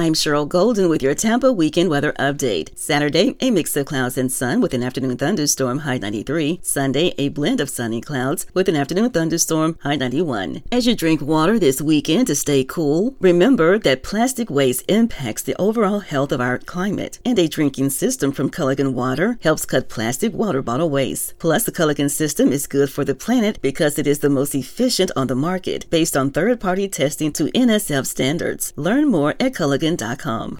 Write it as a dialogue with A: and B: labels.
A: I'm Cheryl Golden with your Tampa weekend weather update. Saturday, a mix of clouds and sun with an afternoon thunderstorm, high 93. Sunday, a blend of sunny clouds with an afternoon thunderstorm, high 91. As you drink water this weekend to stay cool, remember that plastic waste impacts the overall health of our climate, and a drinking system from Culligan Water helps cut plastic water bottle waste. Plus, the Culligan system is good for the planet because it is the most efficient on the market, based on third-party testing to NSF standards. Learn more at Culligan.com.